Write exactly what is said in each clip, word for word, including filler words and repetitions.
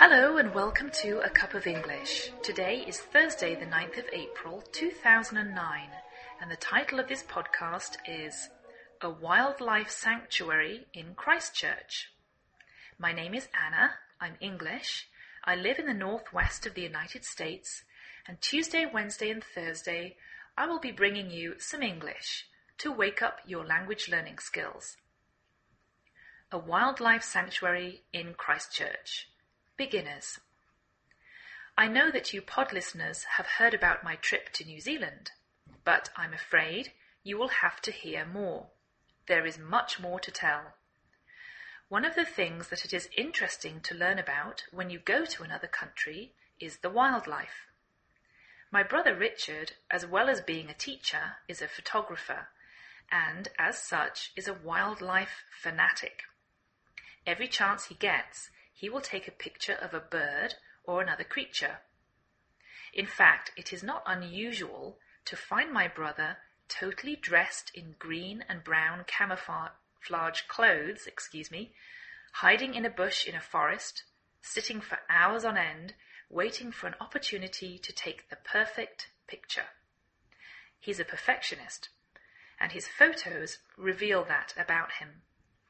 Hello and welcome to A Cup of English. Today is Thursday the ninth of April two thousand nine and the title of this podcast is A Wildlife Sanctuary in Christchurch. My name is Anna, I'm English, I live in the northwest of the United States, and Tuesday, Wednesday and Thursday I will be bringing you some English to wake up your language learning skills. A Wildlife Sanctuary in Christchurch. Beginners. I know that you pod listeners have heard about my trip to New Zealand, but I'm afraid you will have to hear more. There is much more to tell. One of the things that it is interesting to learn about when you go to another country is the wildlife. My brother Richard, as well as being a teacher, is a photographer, and as such is a wildlife fanatic. Every chance he gets, he will take a picture of a bird or another creature. In fact, it is not unusual to find my brother totally dressed in green and brown camouflage clothes, excuse me, hiding in a bush in a forest, sitting for hours on end, waiting for an opportunity to take the perfect picture. He's a perfectionist, and his photos reveal that about him.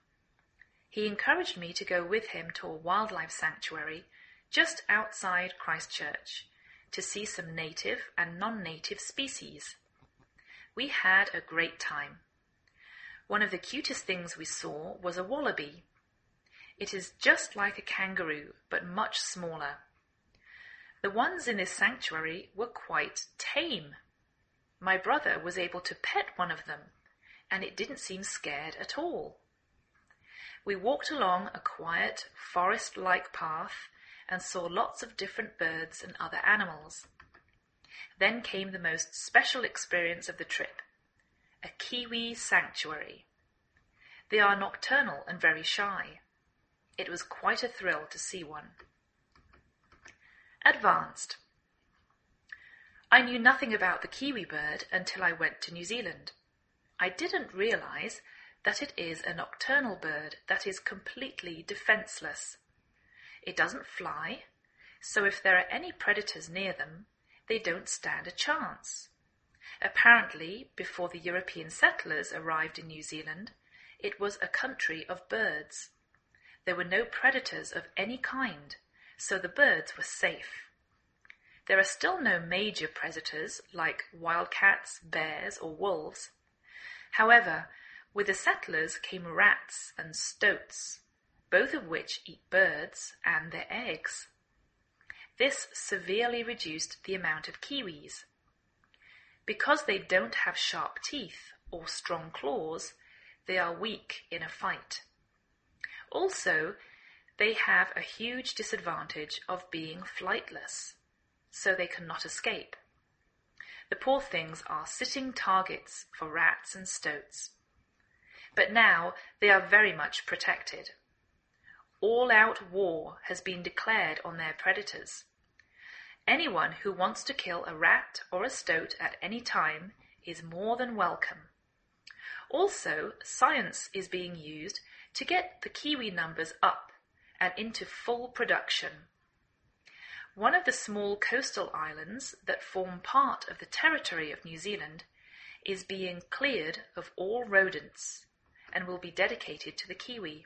He encouraged me to go with him to a wildlife sanctuary just outside Christchurch to see some native and non-native species. We had a great time. One of the cutest things we saw was a wallaby. It is just like a kangaroo, but much smaller. The ones in this sanctuary were quite tame. My brother was able to pet one of them, and it didn't seem scared at all. We walked along a quiet, forest-like path and saw lots of different birds and other animals. Then came the most special experience of the trip, a kiwi sanctuary. They are nocturnal and very shy. It was quite a thrill to see one. Advanced. I knew nothing about the kiwi bird until I went to New Zealand. I didn't realize that it is a nocturnal bird that is completely defenseless. It doesn't fly, so if there are any predators near them, they don't stand a chance. Apparently, before the European settlers arrived in New Zealand, it was a country of birds. There were no predators of any kind, so the birds were safe. There are still no major predators like wildcats, bears, or wolves. However, with the settlers came rats and stoats, both of which eat birds and their eggs. This severely reduced the amount of kiwis. Because they don't have sharp teeth or strong claws, they are weak in a fight. Also, they have a huge disadvantage of being flightless, so they cannot escape. The poor things are sitting targets for rats and stoats. But now they are very much protected. All-out war has been declared on their predators. Anyone who wants to kill a rat or a stoat at any time is more than welcome. Also, science is being used to get the kiwi numbers up and into full production. One of the small coastal islands that form part of the territory of New Zealand is being cleared of all rodents and will be dedicated to the kiwi.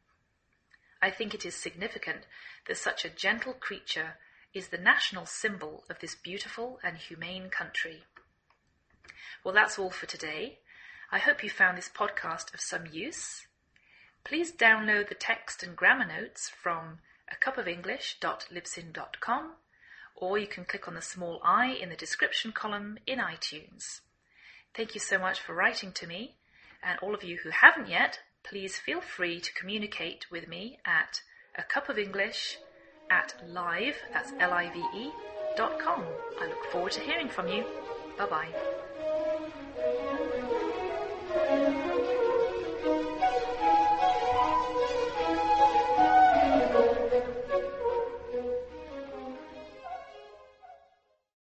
I think it is significant that such a gentle creature is the national symbol of this beautiful and humane country. Well, that's all for today. I hope you found this podcast of some use. Please download the text and grammar notes from a cup of english dot libsyn dot com, or you can click on the small I in the description column in iTunes. Thank you so much for writing to me. And all of you who haven't yet, please feel free to communicate with me at a cup of english at live, that's L I V E, dot com. I look forward to hearing from you. Bye-bye.